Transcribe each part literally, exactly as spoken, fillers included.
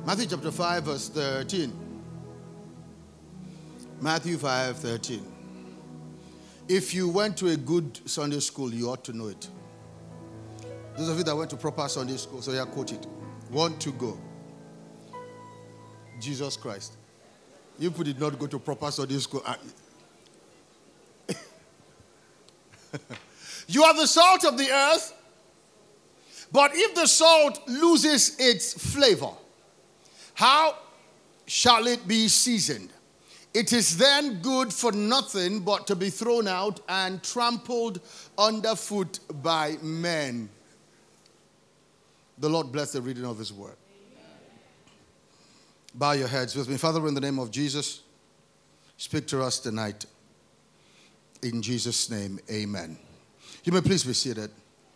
Matthew chapter five, verse thirteen. Matthew five, thirteen. If you went to a good Sunday school, you ought to know it. Those of you that went to proper Sunday school, so yeah, quote it. Want to go. Jesus Christ. You did not go to proper Sunday school. You are the salt of the earth, but if the salt loses its flavor, how shall it be seasoned? It is then good for nothing but to be thrown out and trampled underfoot by men. The Lord bless the reading of His word. Amen. Bow your heads with me. Father, in the name of Jesus, speak to us tonight. In Jesus' name, amen. You may please be seated.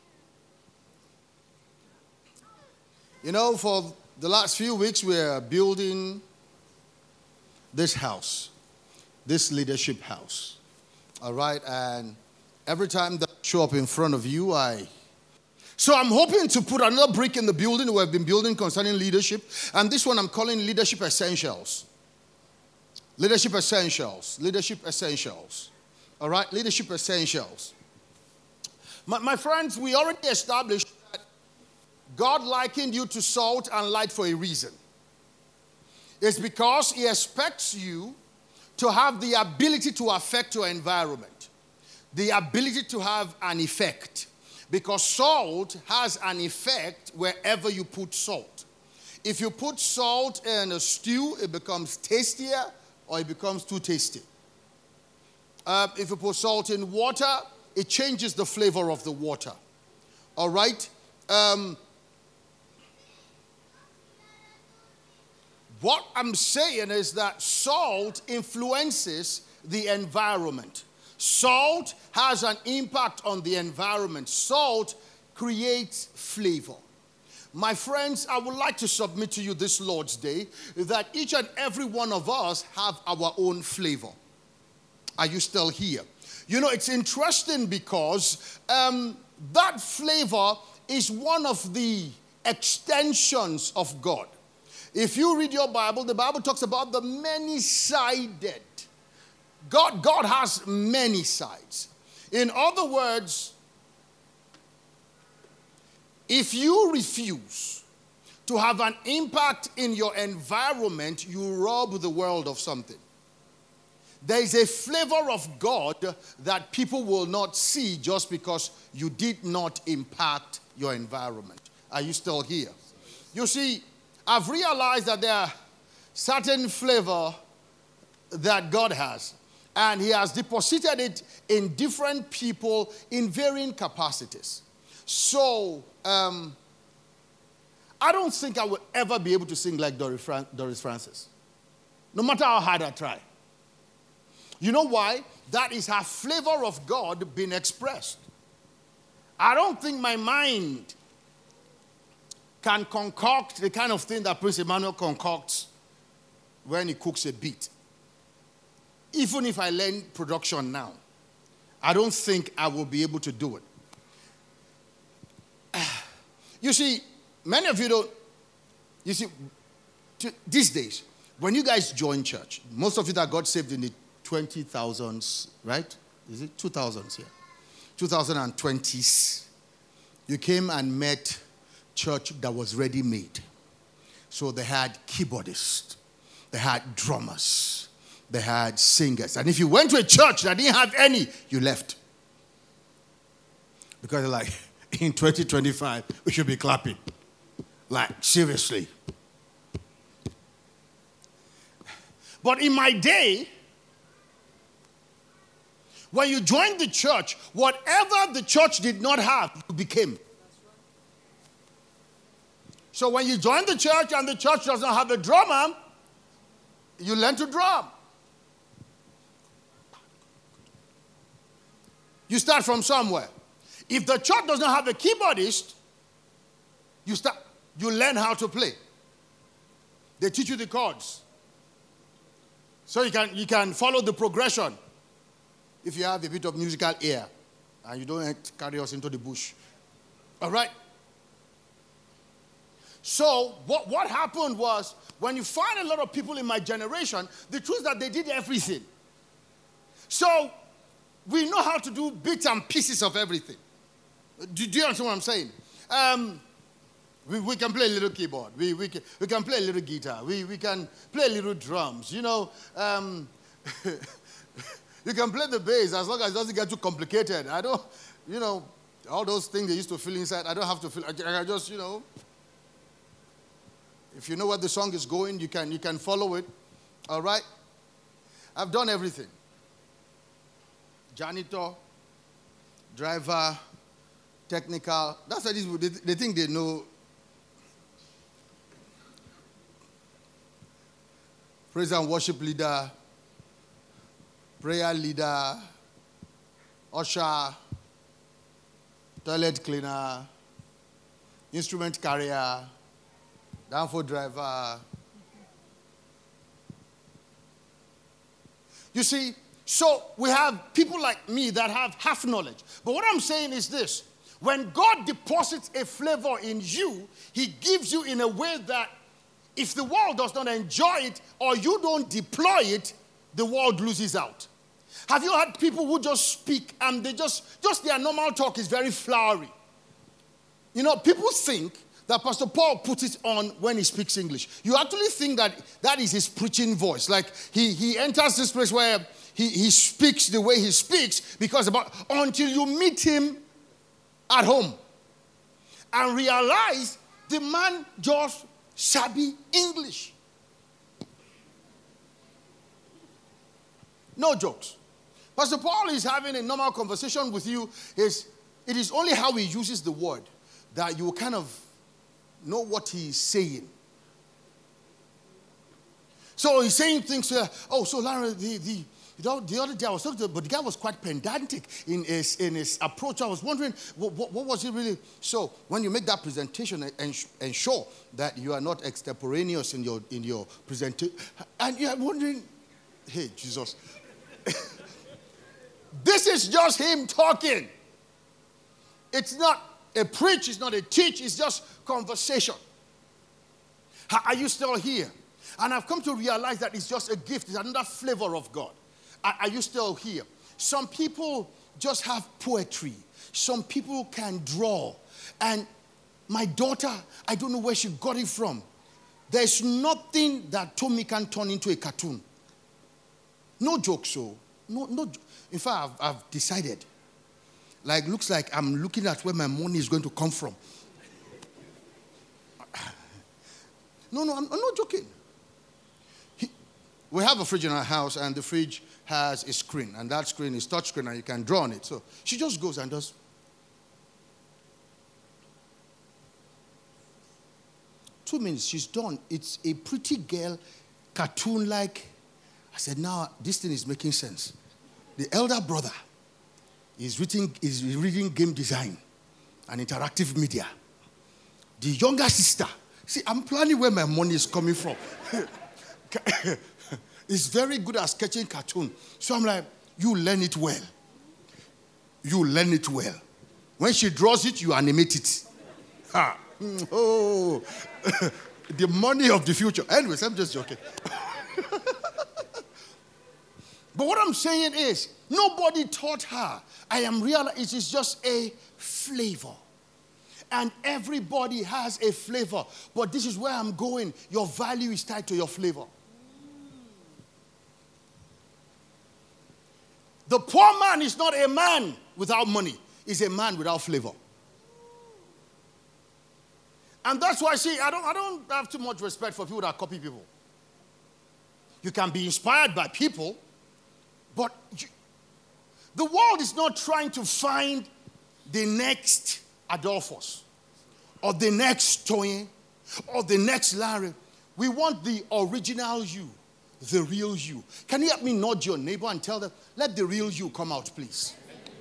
You know, for the last few weeks, we are building this house, this leadership house. All right, and every time that I show up in front of you, I... So I'm hoping to put another brick in the building we have been building concerning leadership, and this one I'm calling Leadership Essentials. Leadership Essentials. Leadership Essentials. All right, Leadership Essentials. My, my friends, we already established that God likened you to salt and light for a reason. It's because He expects you to have the ability to affect your environment, the ability to have an effect. Because salt has an effect wherever you put salt. If you put salt in a stew, it becomes tastier or it becomes too tasty. Uh, if you put salt in water, it changes the flavor of the water. All right? Um, what I'm saying is that salt influences the environment. Salt has an impact on the environment. Salt creates flavor. My friends, I would like to submit to you this Lord's Day that each and every one of us have our own flavor. Are you still here? You know, it's interesting because um, that flavor is one of the extensions of God. If you read your Bible, the Bible talks about the many-sided. God, God has many sides. In other words, if you refuse to have an impact in your environment, you rob the world of something. There is a flavor of God that people will not see just because you did not impact your environment. Are you still here? You see, I've realized that there are certain flavor that God has. And He has deposited it in different people in varying capacities. So, um, I don't think I will ever be able to sing like Doris, Fran- Doris Francis. No matter how hard I try. You know why? That is her flavor of God being expressed. I don't think my mind can concoct the kind of thing that Prince Emmanuel concocts when he cooks a beat. Even if I learn production now, I don't think I will be able to do it. You see, many of you don't, you see, t- these days, when you guys join church, most of you that got saved in the twenty thousands, right? Is it two thousands here? twenty twenties, you came and met church that was ready-made. So they had keyboardists, they had drummers, they had singers. And if you went to a church that didn't have any, you left. Because like, in twenty twenty-five, we should be clapping. Like, seriously. But in my day, when you joined the church, whatever the church did not have, you became. So when you join the church and the church does not have a drummer, you learn to drum. You start from somewhere. If the church does not have a keyboardist, you start, you learn how to play. They teach you the chords. So you can, you can follow the progression if you have a bit of musical ear and you don't carry us into the bush. All right? So what, what happened was, when you find a lot of people in my generation, the truth is that they did everything. So we know how to do bits and pieces of everything. Do, do you understand what I'm saying? Um, we, we can play a little keyboard. We, we, can, we can play a little guitar. We, we can play a little drums. You know, um, you can play the bass as long as it doesn't get too complicated. I don't, you know, all those things they used to feel inside, I don't have to feel. I can just, you know, if you know where the song is going, you can, you can follow it. All right? I've done everything. Janitor, driver, technical. That's why they, they think they know. Praise and worship leader, prayer leader, usher, toilet cleaner, instrument carrier, downfall driver. You see, so we have people like me that have half knowledge. But what I'm saying is this. When God deposits a flavor in you, he gives you in a way that if the world does not enjoy it or you don't deploy it, the world loses out. Have you had people who just speak and they just, just their normal talk is very flowery? You know, people think that Pastor Paul puts it on when he speaks English. You actually think that that is his preaching voice. Like he, he enters this place where he, he speaks the way he speaks because about until you meet him at home and realize the man just shabby English. No jokes. Pastor Paul is having a normal conversation with you. Is it is only how he uses the word that you kind of know what he's saying. So he's saying things. Uh, oh, so Larry, the, the, the other day I was talking to him, but the guy was quite pedantic in his, in his approach. I was wondering, what, what, what was he really? So when you make that presentation, ensure that you are not extemporaneous in your, in your presentation. And you're wondering, hey, Jesus. This is just him talking. It's not a preach, it's not a teach, it's just conversation. Are you still here? And I've come to realize that it's just a gift, it's another flavor of God. Are you still here? Some people just have poetry. Some people can draw. And my daughter, I don't know where she got it from. There's nothing that Tommy can turn into a cartoon. No joke, so. No, no. In fact, I've, I've decided. Like, looks like I'm looking at where my money is going to come from. No, no, I'm, I'm not joking. He, we have a fridge in our house, and the fridge has a screen, and that screen is touch screen, and you can draw on it. So she just goes and does. Two minutes, she's done. It's a pretty girl, cartoon-like. I said, now this thing is making sense. The elder brother is reading, is reading game design and interactive media. The younger sister, see, I'm planning where my money is coming from. Is very good at sketching cartoon. So I'm like, you learn it well. You learn it well. When she draws it, you animate it. Ha. Oh, the money of the future. Anyways, I'm just joking. But what I'm saying is, nobody taught her. I am realizing it is just a flavor. And everybody has a flavor. But this is where I'm going. Your value is tied to your flavor. The poor man is not a man without money. He's a man without flavor. And that's why, see, I don't, I don't have too much respect for people that copy people. You can be inspired by people, but you, the world is not trying to find the next Adolphus or the next Toyin or the next Larry. We want the original you, the real you. Can you help me nudge your neighbor and tell them, let the real you come out, please?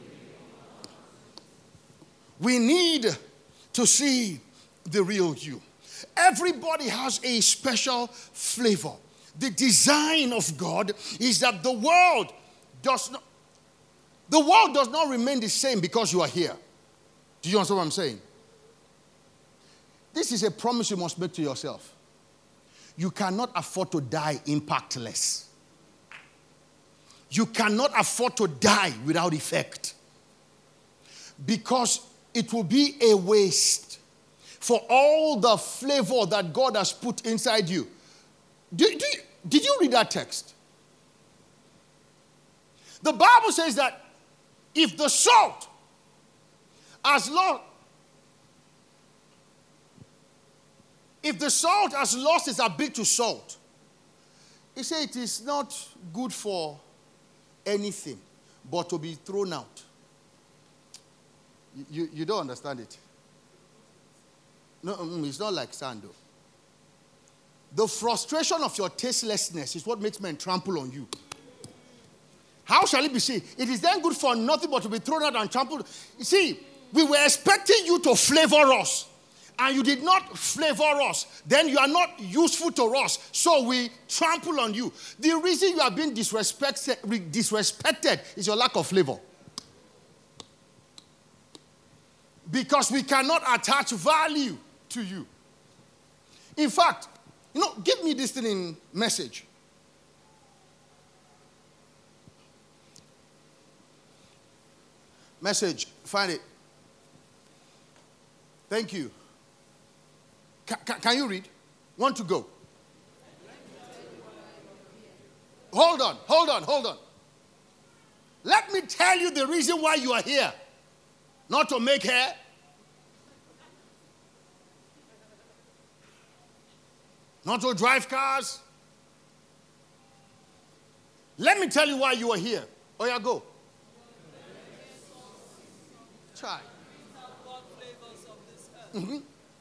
We need to see the real you. Everybody has a special flavor. The design of God is that the world does not, the world does not remain the same because you are here. Do you understand what I'm saying? this is a promise you must make to yourself. You cannot afford to die impactless. You cannot afford to die without effect. Because it will be a waste for all the flavor that God has put inside you. Do, do, did you read that text? The Bible says that if the salt has lost, if the salt has lost its ability to salt, he said it is not good for anything but to be thrown out. You, you, you don't understand it. No, it's not like sand though. The frustration of your tastelessness is what makes men trample on you. How shall it be seen? It is then good for nothing but to be thrown out and trampled. You see, we were expecting you to flavor us, and you did not flavor us. Then you are not useful to us, so we trample on you. The reason you are being disrespected, disrespected is your lack of flavor. Because we cannot attach value to you. In fact, you know, give me this thing in Message. Message, find it. Thank you. Can, can, can you read? Want to go? Hold on, hold on, hold on. Let me tell you the reason why you are here. Not to make hair. Not to drive cars. Let me tell you why you are here. Oh yeah, go. Try. Mm-hmm.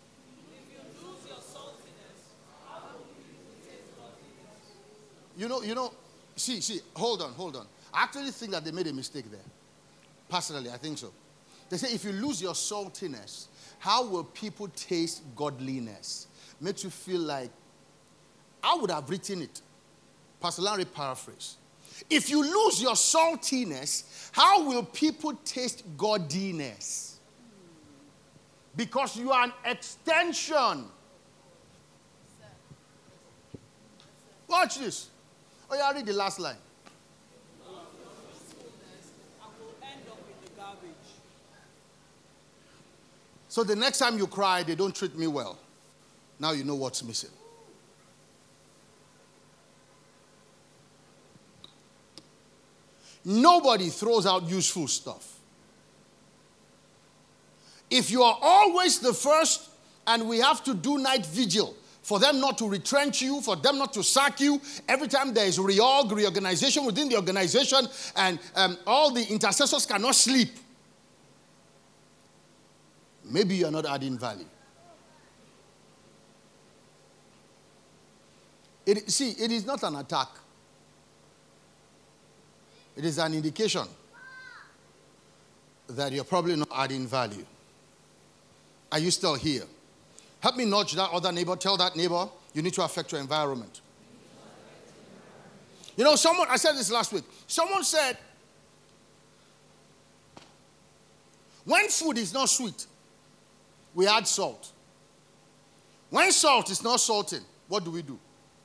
You know, you know, see, see, hold on, hold on. I actually think that they made a mistake there. Personally, I think so. They say if you lose your saltiness, how will people taste godliness? Makes you feel like, I would have written it. Pastor Larry paraphrase. If you lose your saltiness, how will people taste godliness? Because you are an extension. Watch this. Oh, yeah, read the last line. So the next time you cry, they don't treat me well. Now you know what's missing. Nobody throws out useful stuff. If you are always the first and we have to do night vigil for them not to retrench you, for them not to sack you, every time there is reorg, reorganization within the organization and um, all the intercessors cannot sleep, maybe you are not adding value. It, see, it is not an attack. It is an indication that you're probably not adding value. Are you still here? Help me nudge that other neighbor. Tell that neighbor, you need to affect your environment. You know, someone, I said this last week. Someone said, when food is not sweet, we add salt. When salt is not salted, what do we do?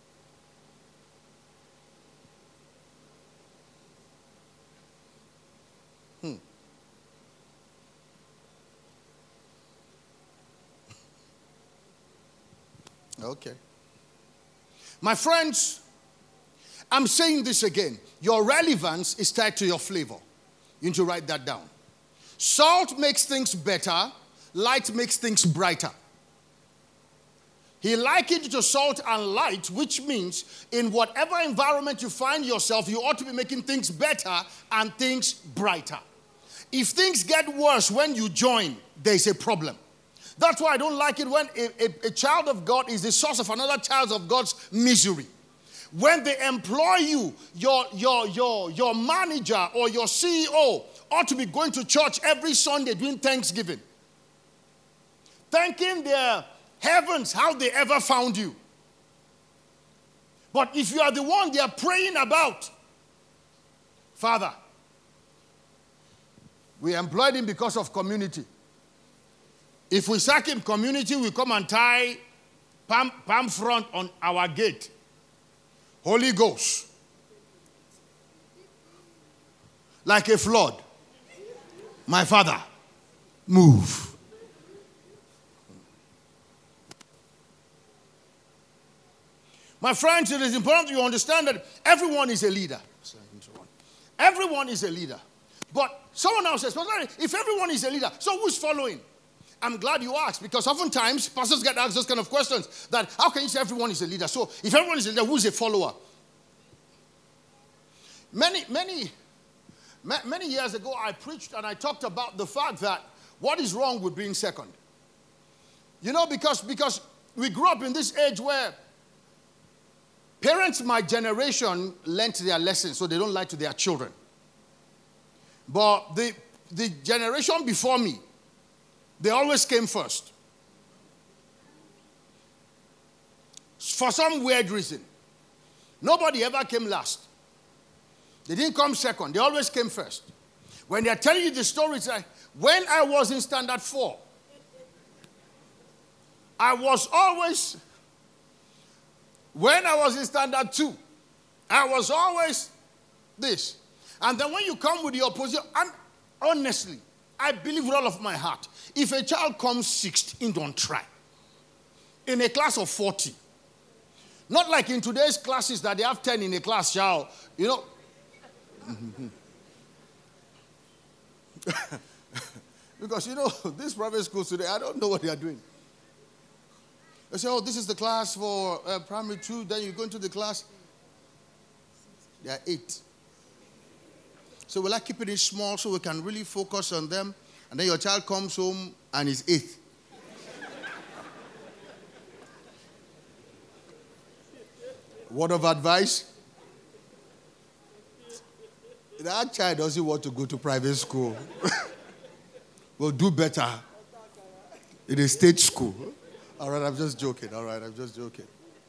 Hmm. Okay. My friends, I'm saying this again. Your relevance is tied to your flavor. You need to write that down. Salt makes things better. Light makes things brighter. He likened it to salt and light, which means in whatever environment you find yourself, you ought to be making things better and things brighter. If things get worse when you join, there's a problem. That's why I don't like it when a, a, a child of God is the source of another child of God's misery. When they employ you, your, your, your, your manager or your C E O ought to be going to church every Sunday doing Thanksgiving. Thanking their heavens how they ever found you. But if you are the one they are praying about, Father, we employed him because of community. If we sack him, community will come and tie palm, palm front on our gate. Holy Ghost. Like a flood. My father, move. My friends, it is important you understand that everyone is a leader. Everyone is a leader. But someone else says, if everyone is a leader, so who's following? I'm glad you asked, because oftentimes pastors get asked those kind of questions, that how can you say everyone is a leader? So if everyone is a leader, who's a follower? Many, many, many years ago, I preached and I talked about the fact that what is wrong with being second? You know, because, because we grew up in this age where parents, my generation, learnt their lessons so they don't lie to their children. But the, the generation before me, they always came first. For some weird reason. Nobody ever came last. They didn't come second. They always came first. When they're telling you the story, it's like, when I was in standard four, I was always... When I was in standard two, I was always this. And then when you come with the opposition, and honestly, I believe with all of my heart, if a child comes sixth, he don't try. In a class of forty. Not like in today's classes that they have ten in a class, shall, you know. Because, you know, these private schools today, I don't know what they are doing. They say, oh, this is the class for uh, primary two. Then you go into the class. There are eight. So will I keep it in small so we can really focus on them? And then your child comes home and is eighth. Word of advice? That child doesn't want to go to private school. Will do better in a state school. All right, I'm just joking. All right, I'm just joking.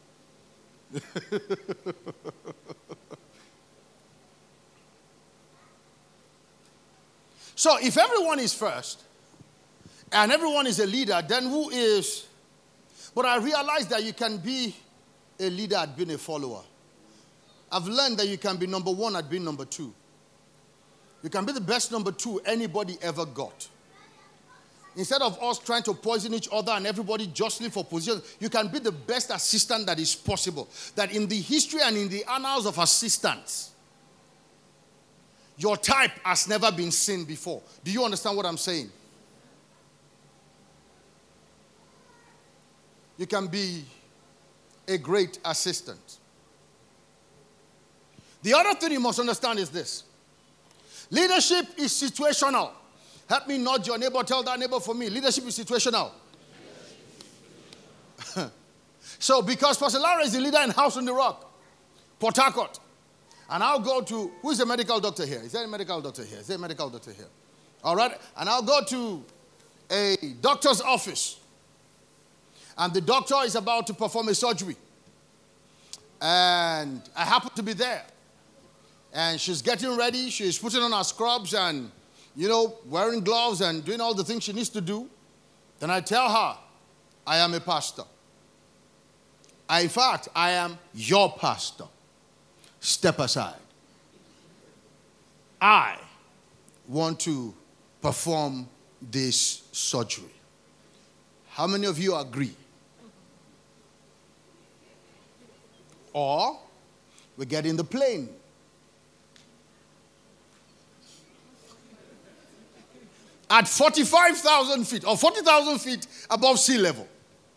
So if everyone is first and everyone is a leader, then who is? But I realized that you can be a leader at being a follower. I've learned that you can be number one at being number two. You can be the best number two anybody ever got. Instead of us trying to poison each other and everybody jostling for position, you can be the best assistant that is possible. That in the history and in the annals of assistants, your type has never been seen before. Do you understand what I'm saying? You can be a great assistant. The other thing you must understand is this. Leadership is situational. Help me nudge your neighbor. Tell that neighbor for me. Leadership is situational. So because Pastor Lara is the leader in House on the Rock, Port Harcourt, and I'll go to, who is a medical doctor here? Is there a medical doctor here? Is there a medical doctor here? All right. And I'll go to a doctor's office. And the doctor is about to perform a surgery. And I happen to be there. And she's getting ready. She's putting on her scrubs and, you know, wearing gloves and doing all the things she needs to do. Then I tell her, I am a pastor. I, in fact, I am your pastor. Step aside. I want to perform this surgery. How many of you agree? Or we get in the plane. At forty-five thousand feet or forty thousand feet above sea level.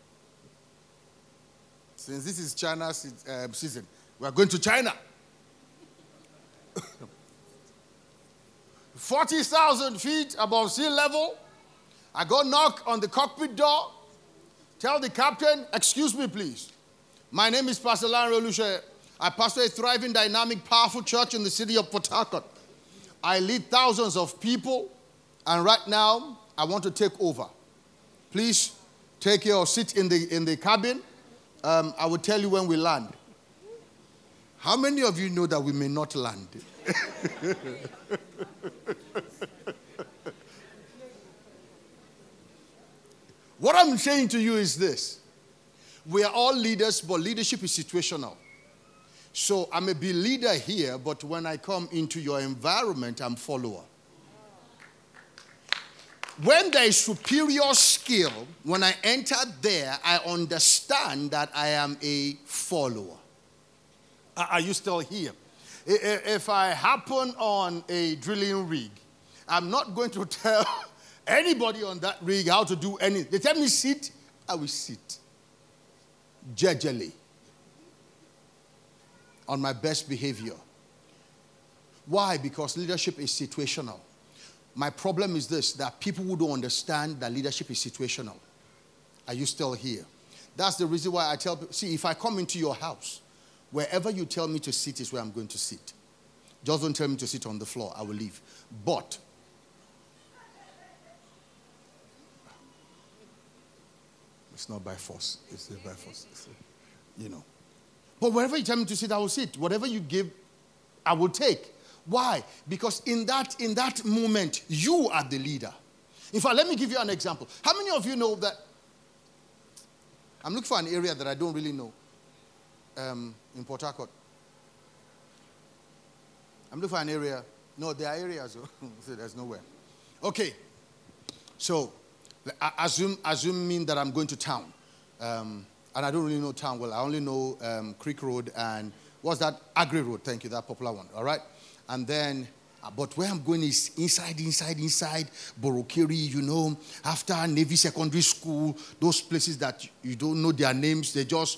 Since this is China's uh, season, we are going to China. forty thousand feet above sea level. I go knock on the cockpit door. Tell the captain, excuse me, please. My name is Pastor Larry Olushe. I pastor a thriving, dynamic, powerful church in the city of Port Harcourt. I lead thousands of people. And right now, I want to take over. Please take your seat in the, in the cabin. Um, I will tell you when we land. How many of you know that we may not land? What I'm saying to you is this. We are all leaders, but leadership is situational. So I may be leader here, but when I come into your environment, I'm follower. When there is superior skill, when I enter there, I understand that I am a follower. Are you still here? If I happen on a drilling rig, I'm not going to tell anybody on that rig how to do anything. They tell me sit, I will sit. Jejely. On my best behavior. Why? Because leadership is situational. My problem is this, that people who don't understand that leadership is situational. Are you still here? That's the reason why I tell people, see, if I come into your house, wherever you tell me to sit is where I'm going to sit. Just don't tell me to sit on the floor, I will leave. But, it's not by force, it's by force, it's, you know. But wherever you tell me to sit, I will sit. Whatever you give, I will take. Why? Because in that, in that moment, you are the leader. In fact, let me give you an example. How many of you know that? I'm looking for an area that I don't really know. Um, in Port Harcourt. I'm looking for an area. No, there are areas. So there's nowhere. Okay. So, assume, assuming that I'm going to town. Um, and I don't really know town well. I only know um, Creek Road and, what's that? Agri Road. Thank you, that popular one. All right? And then, uh, but where I'm going is inside, inside, inside, Borokiri, you know, after Navy Secondary School, those places that you don't know their names, they just,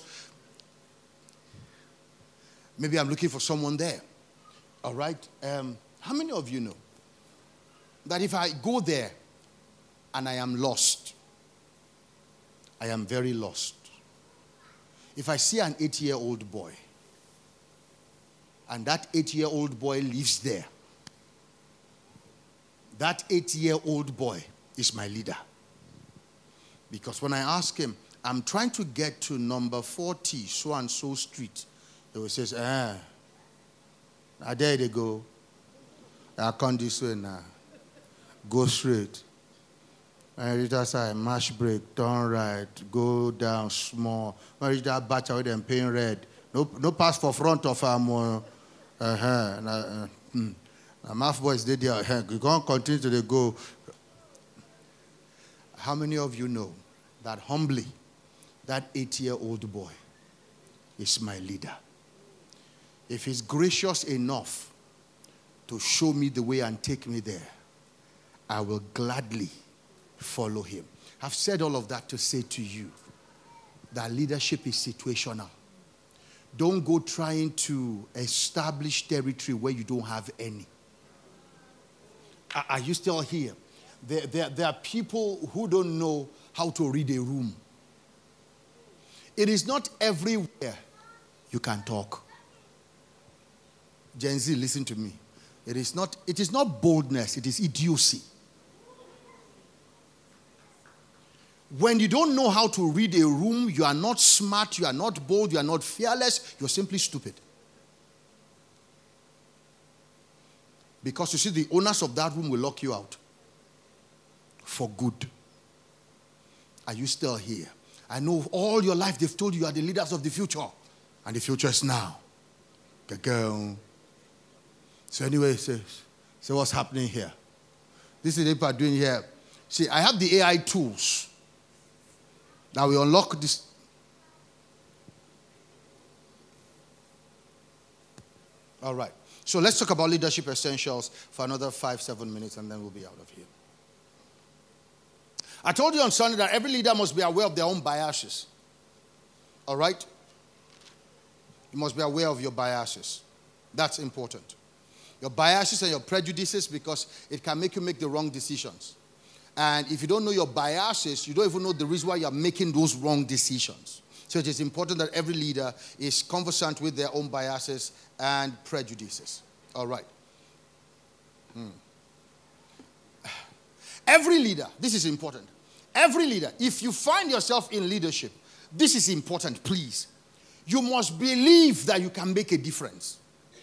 maybe I'm looking for someone there. All right? Um, how many of you know that if I go there and I am lost, I am very lost. If I see an eight-year-old boy, and that eight-year-old boy lives there, that eight-year-old boy is my leader. Because when I ask him, I'm trying to get to number forty, so-and-so street, he will say, ah, now there they go. I come this way now. Go straight. And reach that side, mash break, turn right, go down small. When reach that batch with them paying red. No, no pass for front of them. Uh, uh-huh. Now, uh, hmm. Now, math boys did there. Uh, you can't continue to the go. How many of you know that humbly, that eight-year-old boy is my leader? If he's gracious enough to show me the way and take me there, I will gladly follow him. I've said all of that to say to you that leadership is situational. Don't go trying to establish territory where you don't have any. Are, are you still here? There, there, there are people who don't know how to read a room. It is not everywhere you can talk. Gen Z, listen to me. It is not, it is not boldness, it is idiocy. When you don't know how to read a room, you are not smart, you are not bold, you are not fearless, you're simply stupid. Because you see, the owners of that room will lock you out for good. Are you still here? I know all your life they've told you you are the leaders of the future, and the future is now. So anyway, so, so what's happening here? This is what people are doing here. See, I have the A I tools. Now we unlock this. All right. So let's talk about leadership essentials for another five, seven minutes, and then we'll be out of here. I told you on Sunday that every leader must be aware of their own biases. All right? You must be aware of your biases. That's important. Your biases and your prejudices, because it can make you make the wrong decisions. And if you don't know your biases, you don't even know the reason why you're making those wrong decisions. So it is important that every leader is conversant with their own biases and prejudices. All right. Hmm. Every leader, this is important. Every leader, if you find yourself in leadership, this is important, please. You must believe that you can make a difference.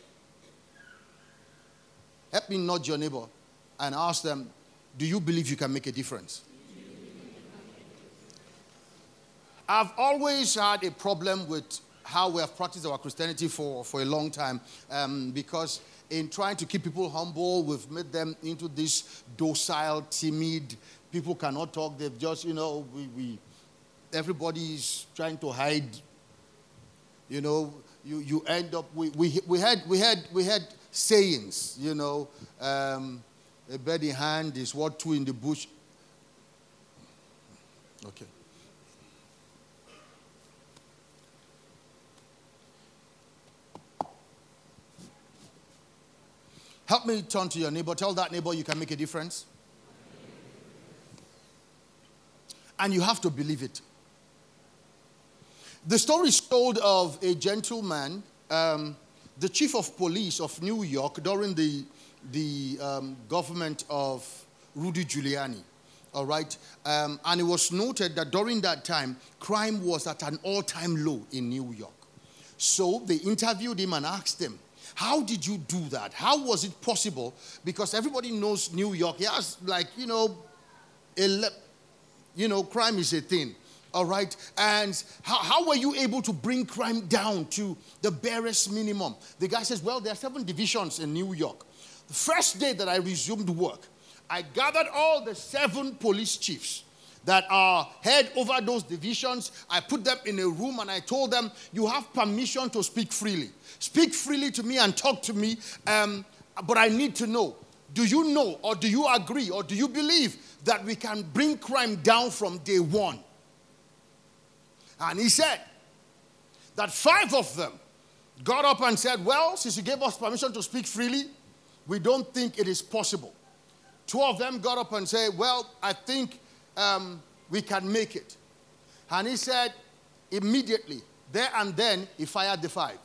Help me nudge your neighbor and ask them, do you believe you can make a difference? I've always had a problem with how we have practiced our Christianity for, for a long time, um, because in trying to keep people humble, we've made them into this docile, timid, people cannot talk, they've just, you know, we, we everybody's trying to hide, you know, you, you end up, we, we, we, had, we, had, we had sayings, you know, um, a bird in hand is what two in the bush. Okay. Help me turn to your neighbor. Tell that neighbor you can make a difference. And you have to believe it. The story is told of a gentleman, um, the chief of police of New York during the, the um, government of Rudy Giuliani. All right? Um, and it was noted that during that time, crime was at an all-time low in New York. So they interviewed him and asked him, how did you do that? How was it possible? Because everybody knows New York. Yes, like, you know, ele- you know, crime is a thing. All right? And how, how were you able to bring crime down to the barest minimum? The guy says, well, there are seven divisions in New York. The first day that I resumed work, I gathered all the seven police chiefs that are head over those divisions. I put them in a room and I told them, you have permission to speak freely. Speak freely to me and talk to me, um, but I need to know, do you know or do you agree or do you believe that we can bring crime down from day one? And he said that five of them got up and said, well, since you gave us permission to speak freely, we don't think it is possible. Two of them got up and said, well, I think um, we can make it. And he said, immediately, there and then, he fired the five.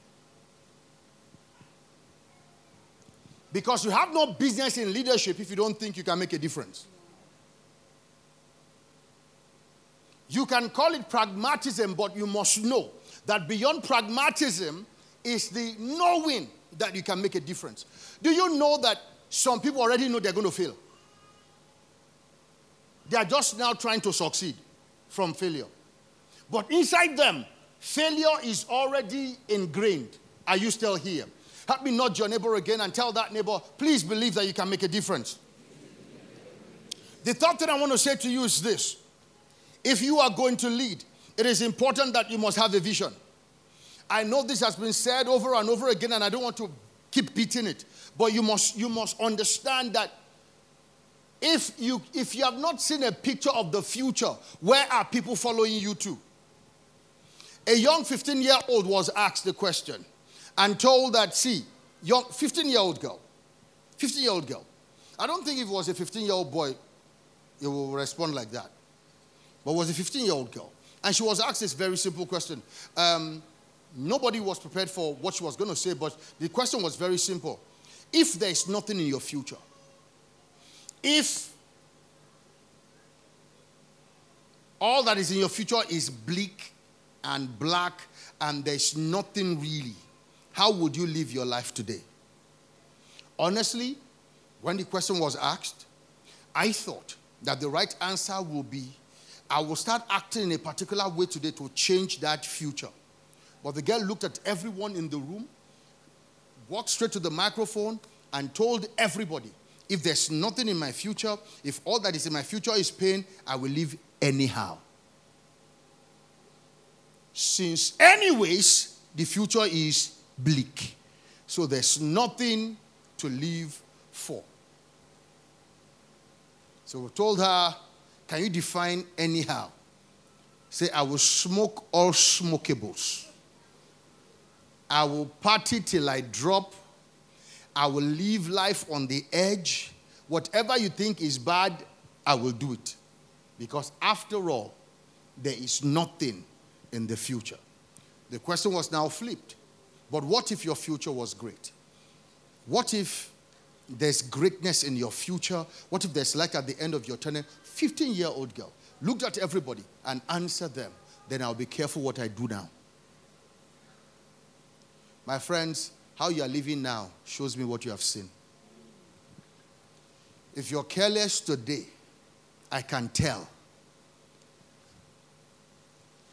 Because you have no business in leadership if you don't think you can make a difference. You can call it pragmatism, but you must know that beyond pragmatism is the knowing that you can make a difference. Do you know that some people already know they're going to fail? They are just now trying to succeed from failure. But inside them, failure is already ingrained. Are you still here? Help me nudge your neighbor again and tell that neighbor, please believe that you can make a difference. The third thing I want to say to you is this. If you are going to lead, it is important that you must have a vision. I know this has been said over and over again, and I don't want to keep beating it. But you must, you must understand that if you, if you have not seen a picture of the future, where are people following you to? A young fifteen-year-old was asked the question and told that, see, young fifteen-year-old girl, fifteen-year-old girl. I don't think if it was a fifteen-year-old boy, it will respond like that. But it was a fifteen-year-old girl. And she was asked this very simple question. Um, nobody was prepared for what she was going to say, but the question was very simple. If there is nothing in your future, if all that is in your future is bleak and black and there's nothing really, how would you live your life today? Honestly, when the question was asked, I thought that the right answer will be, I will start acting in a particular way today to change that future. But the girl looked at everyone in the room, walked straight to the microphone, and told everybody, if there's nothing in my future, if all that is in my future is pain, I will live anyhow. Since anyways, the future is bleak. So there's nothing to live for. So we told her, can you define anyhow? Say, I will smoke all smokables. I will party till I drop. I will live life on the edge. Whatever you think is bad, I will do it. Because after all, there is nothing in the future. The question was now flipped. But what if your future was great? What if there's greatness in your future? What if there's light at the end of your tunnel? fifteen-year-old girl looked at everybody and answered them. Then I'll be careful what I do now. My friends, how you are living now shows me what you have seen. If you're careless today, I can tell.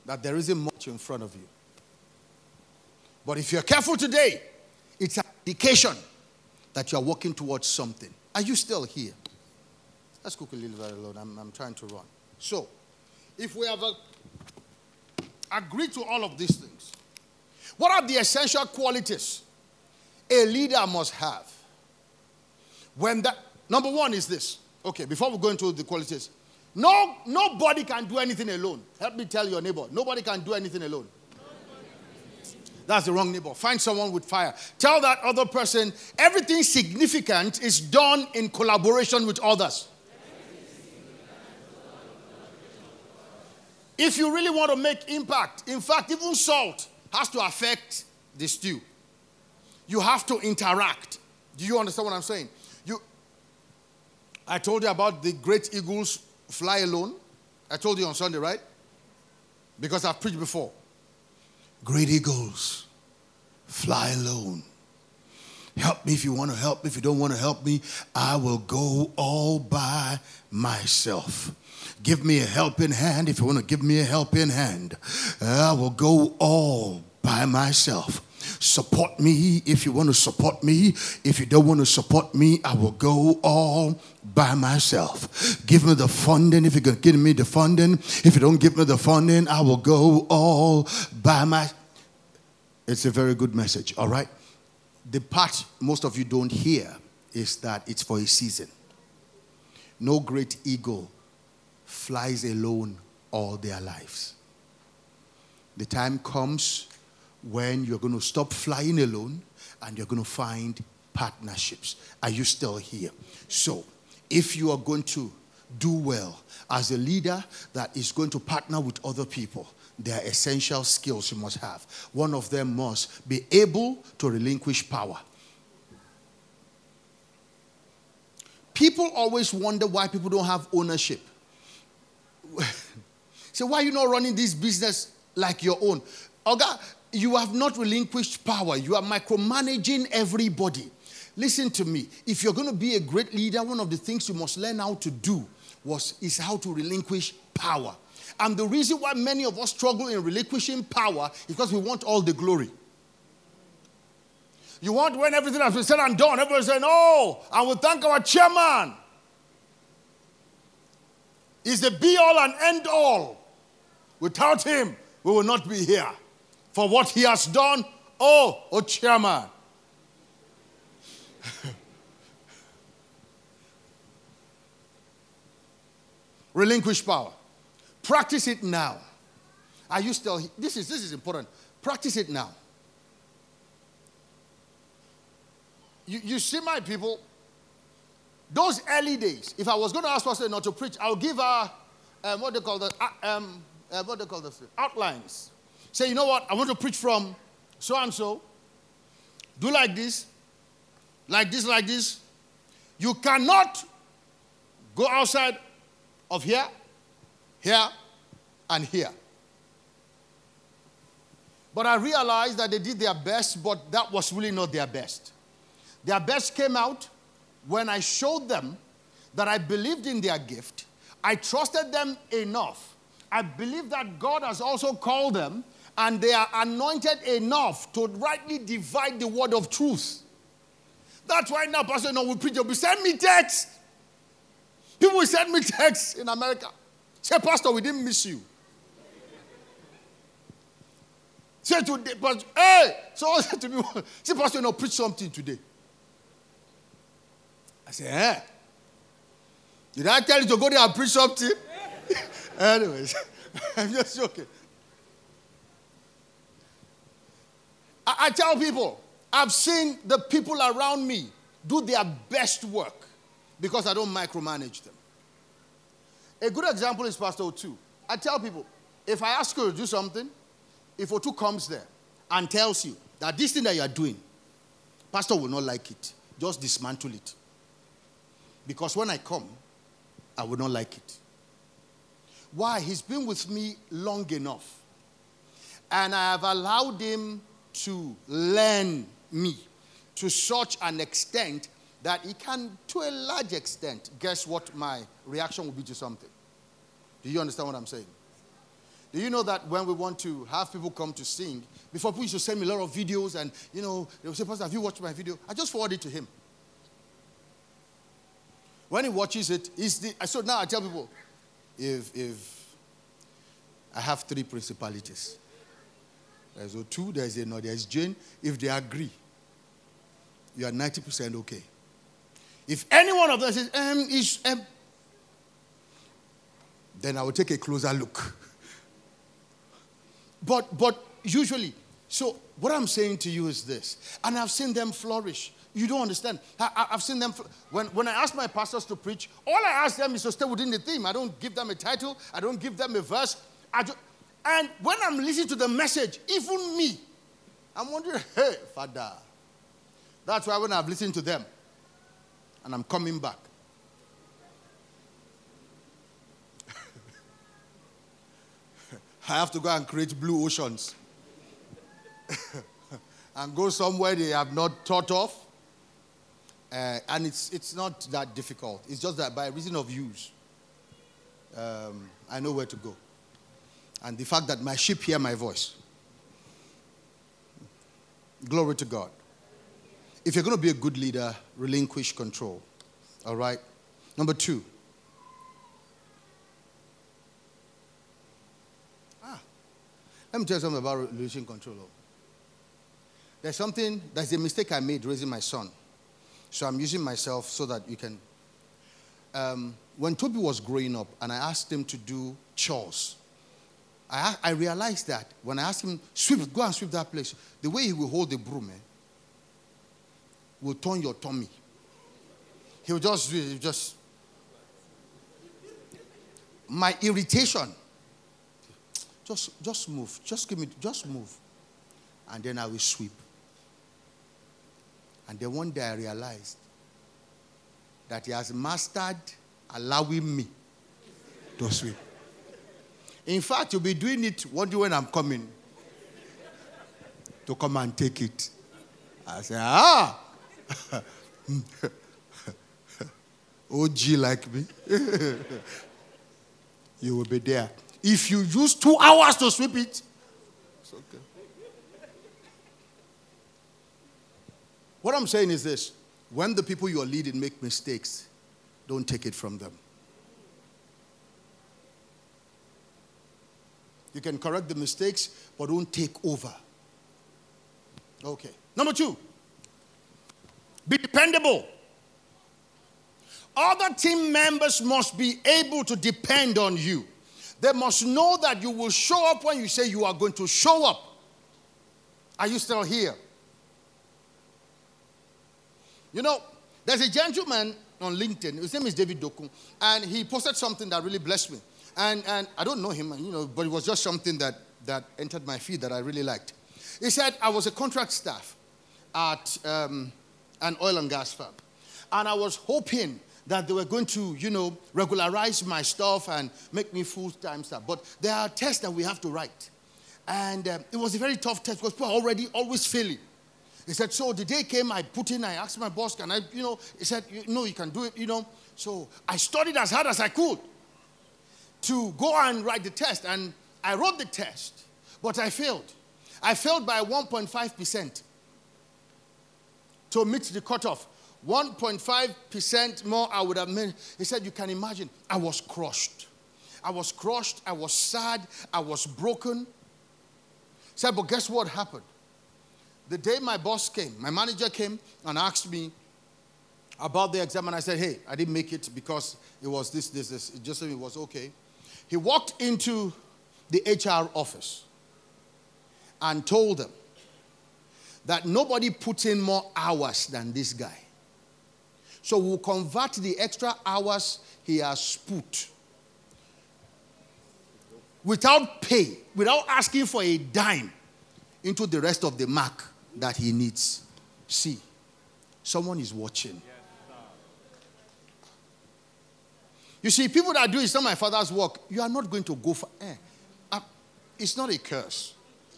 that there isn't much in front of you. But if you're careful today, it's an indication that you're working towards something. Are you still here? Let's cook a little bit alone. I'm, I'm trying to run. So, if we have a, agreed to all of these things, what are the essential qualities a leader must have? When that, number one is this. Okay, before we go into the qualities, no, nobody can do anything alone. Help me tell your neighbor, nobody can do anything alone. That's the wrong neighbor. Find someone with fire. Tell that other person, everything significant is done in collaboration with others. If you really want to make impact, in fact, even salt has to affect the stew. You have to interact. Do you understand what I'm saying? You, I told you about the great eagles fly alone. I told you on Sunday, right? Because I've preached before. Great eagles fly alone. Help me if you want to help me. If you don't want to help me, I will go all by myself. Give me a helping hand. If you want to give me a helping hand, I will go all by myself. Support me if you want to support me. If you don't want to support me, I will go all by myself. Give me the funding if you can give me the funding. If you don't give me the funding, I will go all by myself. It's a very good message, all right? The part most of you don't hear is that it's for a season. No great eagle flies alone all their lives. The time comes when you're going to stop flying alone and you're going to find partnerships. Are you still here? So, if you are going to do well as a leader that is going to partner with other people, there are essential skills you must have. One of them must be able to relinquish power. People always wonder why people don't have ownership. So why are you not running this business like your own? Oga, you have not relinquished power. You are micromanaging everybody. Listen to me. If you're going to be a great leader, one of the things you must learn how to do was, is how to relinquish power. And the reason why many of us struggle in relinquishing power is because we want all the glory. You want when everything has been said and done, everybody's saying, oh, I will thank our chairman. He's the be-all and end-all. Without him, we will not be here. For what he has done, oh, oh chairman. Relinquish power. Practice it now. Are you still here? This is, this is important. Practice it now. You, you see my people, those early days, if I was going to ask Pastor not to preach, I'll give her, um, what they call the, uh, um, uh, what they call the outlines. Say, you know what, I want to preach from so-and-so. Do like this, like this, like this. You cannot go outside of here, here, and here. But I realized that they did their best, but that was really not their best. Their best came out when I showed them that I believed in their gift. I trusted them enough. I believe that God has also called them, and they are anointed enough to rightly divide the word of truth. That's why now, Pastor, no, we preach, we send me texts. People will send me texts in America. Say, Pastor, we didn't miss you. Say to Pastor, hey, someone said to me, say, Pastor, you know, preach something today. I said, eh? Did I tell you to go there and preach something? Anyways, I'm just joking. I, I tell people, I've seen the people around me do their best work because I don't micromanage them. A good example is Pastor Otu. I tell people, if I ask you to do something, if Otu comes there and tells you that this thing that you are doing, Pastor will not like it, just dismantle it. Because when I come, I will not like it. Why? He's been with me long enough. And I have allowed him to learn me to such an extent that he can, to a large extent, guess what my reaction will be to something. Do you understand what I'm saying? Do you know that when we want to have people come to sing, before people used to send me a lot of videos and, you know, they would say, Pastor, have you watched my video? I just forward it to him. When he watches it, he's the, so now I tell people, if, if I have three principalities, there's O two, there's a no, there's Jane, if they agree, you are ninety percent okay. If any one of them says, um, is, um, then I will take a closer look. But but usually, so what I'm saying to you is this, and I've seen them flourish. You don't understand. I, I, I've seen them, when, when I ask my pastors to preach, all I ask them is to stay within the theme. I don't give them a title. I don't give them a verse. I do, and when I'm listening to the message, even me, I'm wondering, hey, Father. That's why when I've listened to them, and I'm coming back, I have to go and create blue oceans and go somewhere they have not thought of. Uh, and it's it's not that difficult. It's just that by reason of use, um, I know where to go. And the fact that my sheep hear my voice. Glory to God. If you're going to be a good leader, relinquish control. All right? Number two. Ah, let me tell you something about relinquishing control. There's something, that's a mistake I made raising my son. So I'm using myself so that you can. Um, when Toby was growing up and I asked him to do chores, I, I realized that when I asked him, sweep, go and sweep that place, the way he will hold the broom, eh, will turn your tummy. He will just do it, he will just. My irritation, just, just move, just give me, just move. And then I will sweep. And then one day I realized that he has mastered allowing me to sweep. In fact, you'll be doing it one day when I'm coming to come and take it. I say, ah, O G like me. You will be there. If you use two hours to sweep it, it's okay. What I'm saying is this. When the people you are leading make mistakes, don't take it from them. You can correct the mistakes, but don't take over. Okay. Number two. Be dependable. Other team members must be able to depend on you. They must know that you will show up when you say you are going to show up. Are you still here? You know, there's a gentleman on LinkedIn. His name is David Doku. And he posted something that really blessed me. And, and I don't know him, you know, but it was just something that, that entered my feed that I really liked. He said, I was a contract staff at um, an oil and gas firm. And I was hoping that they were going to, you know, regularize my stuff and make me full-time staff. But there are tests that we have to write. And um, it was a very tough test because people are already always failing. He said, so the day came, I put in, I asked my boss, can I, you know, he said, no, you can do it, you know. So I studied as hard as I could to go and write the test. And I wrote the test, but I failed. I failed by one point five percent to meet the cutoff. one point five percent more I would have made. He said, you can imagine, I was crushed. I was crushed. I was sad. I was broken. He said, but guess what happened? The day my boss came, my manager came and asked me about the exam, and I said, hey, I didn't make it because it was this, this, this. It just said it was okay. He walked into the H R office and told them that nobody put in more hours than this guy. So we'll convert the extra hours he has put without pay, without asking for a dime, into the rest of the mark that he needs. See, someone is watching. You see, people that do it's not my father's work, you are not going to go for eh. Uh, it's not a curse.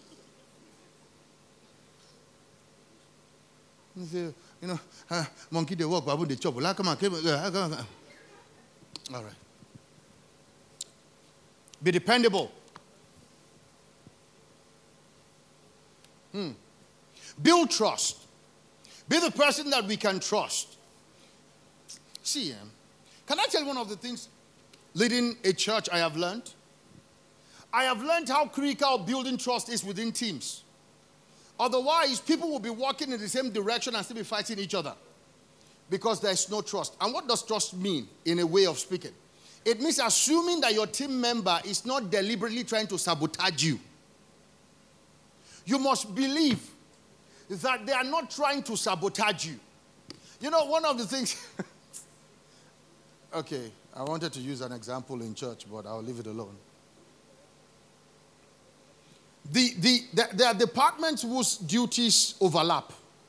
You say, you know, uh, monkey they walk, babu they chop. Like, come on, come on. All right. Be dependable. Hmm. Build trust. Be the person that we can trust. See, eh, can I tell you one of the things leading a church I have learned? I have learned how critical building trust is within teams. Otherwise, people will be walking in the same direction and still be fighting each other because there is no trust. And what does trust mean in a way of speaking? It means assuming that your team member is not deliberately trying to sabotage you. You must believe that they are not trying to sabotage you. You know, one of the things... okay, I wanted to use an example in church, but I'll leave it alone. The, the, the, there are departments whose duties overlap.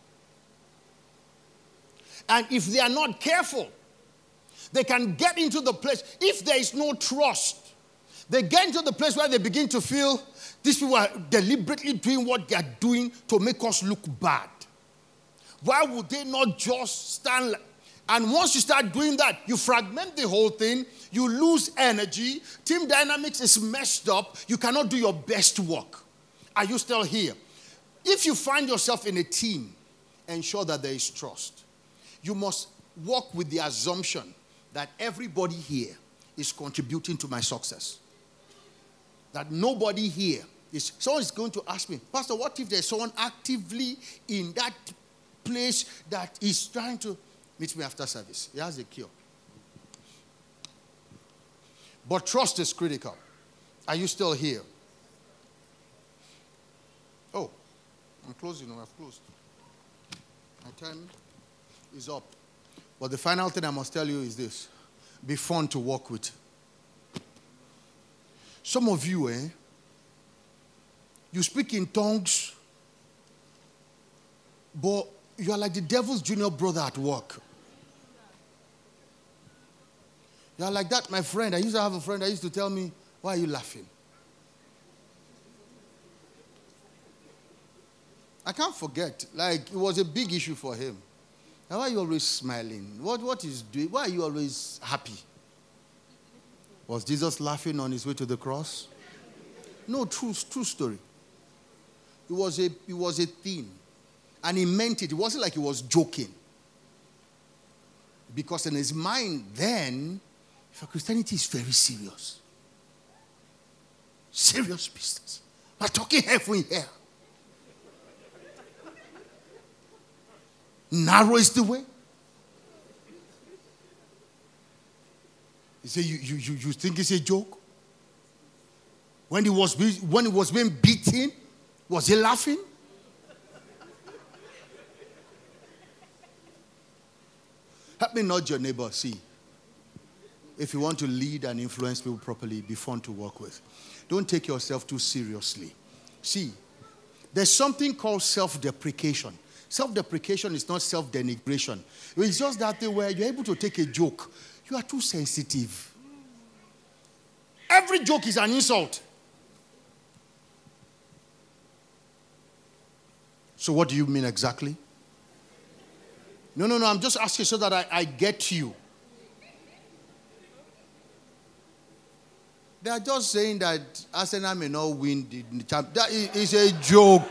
And if they are not careful, they can get into the place. If there is no trust, they get into the place where they begin to feel these people are deliberately doing what they are doing to make us look bad. Why would they not just stand? And once you start doing that, you fragment the whole thing. You lose energy. Team dynamics is messed up. You cannot do your best work. Are you still here? If you find yourself in a team, ensure that there is trust. You must work with the assumption that everybody here is contributing to my success. That nobody here is... Someone is going to ask me, Pastor, what if there's someone actively in that place that is trying to... Meet me after service. He has a cure. But trust is critical. Are you still here? Oh, I'm closing. No, I've closed. My time is up. But the final thing I must tell you is this. Be fun to work with. Some of you, eh? You speak in tongues, but you are like the devil's junior brother at work. You are like that, my friend. I used to have a friend that used to tell me, why are you laughing? I can't forget. Like, it was a big issue for him. Why are you always smiling? What, what is doing? Why are you always happy? Was Jesus laughing on his way to the cross? No, true, true story. It was a, it was a thing. And he meant it. It wasn't like he was joking. Because in his mind then, for Christianity is very serious. Serious business. We're talking heaven here. Narrow is the way. He said, you, you, you, you think it's a joke? When he was when he was being beaten, was he laughing? Help me nudge your neighbor. See, if you want to lead and influence people properly, be fun to work with. Don't take yourself too seriously. See, there's something called self-deprecation. Self-deprecation is not self-denigration. It's just that thing where you're able to take a joke. You are too sensitive. Every joke is an insult. So what do you mean exactly? No, no, no, I'm just asking so that I, I get you. They are just saying that Arsenal may not win the champ. That is a joke.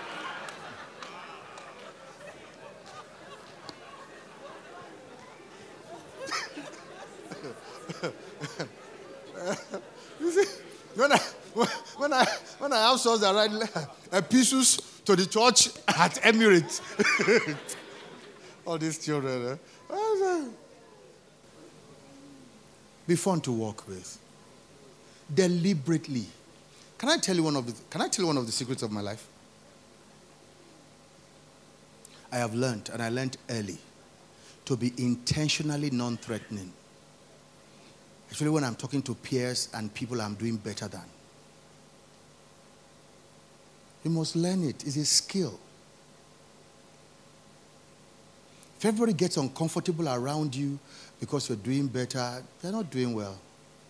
You see, when I when I when I have sons that write epistles to the church at Emirates, all these children, eh? Be fun to work with. Deliberately. Can I tell you one of the Can I tell you one of the secrets of my life? I have learned, and I learned early, to be intentionally non-threatening. Especially when I'm talking to peers and people I'm doing better than. You must learn it. It's a skill. If everybody gets uncomfortable around you because you're doing better, they're not doing well.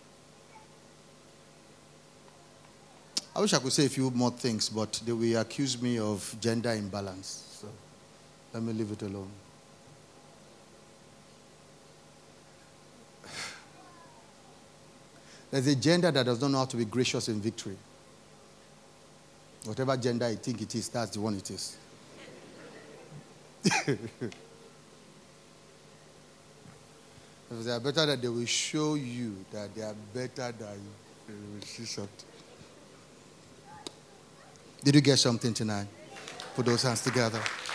I wish I could say a few more things, but they will accuse me of gender imbalance. So let me leave it alone. There's a gender that does not know how to be gracious in victory. Whatever gender you think it is, that's the one it is. If they are better, that they will show you that they are better than you. You will see something. Did you get something tonight? Put those hands together.